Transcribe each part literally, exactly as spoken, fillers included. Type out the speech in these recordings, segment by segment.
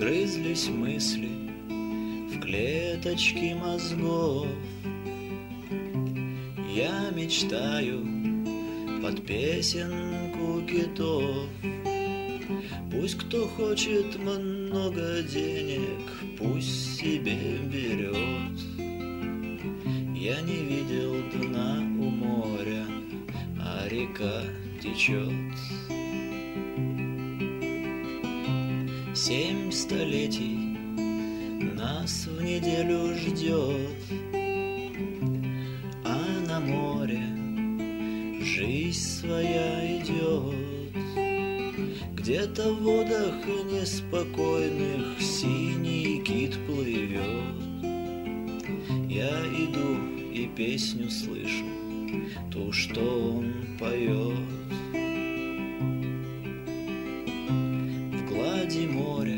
вгрызлись мысли в клеточки мозгов. Я мечтаю под песенку китов. Пусть кто хочет много денег, пусть себе берет. Я не видел дна у моря, а река течет. Семь столетий нас в неделю ждет, а на море жизнь своя идет. Где-то в водах неспокойных синий кит плывет. Я иду и песню слышу, ту, что он поет. В глади моря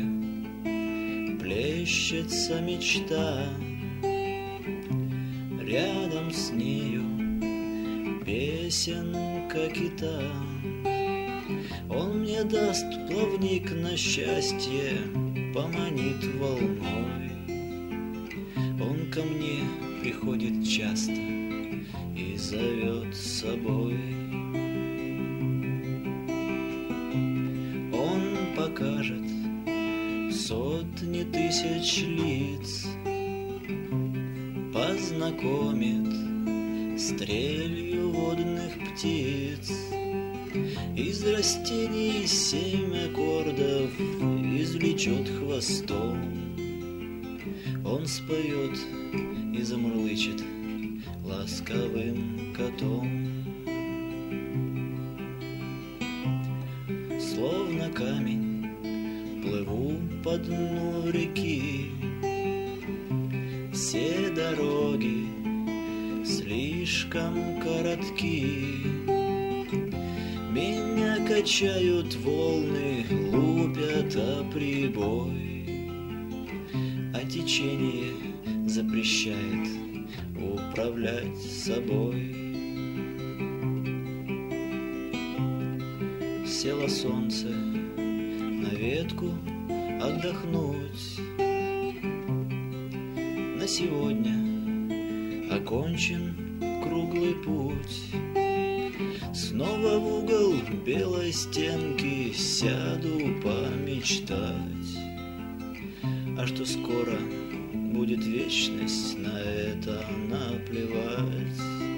плещется мечта, рядом с нею песенка кита. Он мне даст плавник на счастье, поманит волной. Он ко мне приходит часто и зовет с собой. Он покажет сотни тысяч лиц, познакомит с трелью водных птиц. Из растений семь аккордов извлечет хвостом. Он споет и замурлычет ласковым котом. Словно камень плыву по дну реки. Все дороги слишком коротки. Меня качают волны, лупят о прибой, а течение запрещает управлять собой. Село солнце на ветку отдохнуть. На сегодня окончен круглый путь. Снова в угол белой стенки сяду помечтать. А что скоро будет вечность, на это наплевать.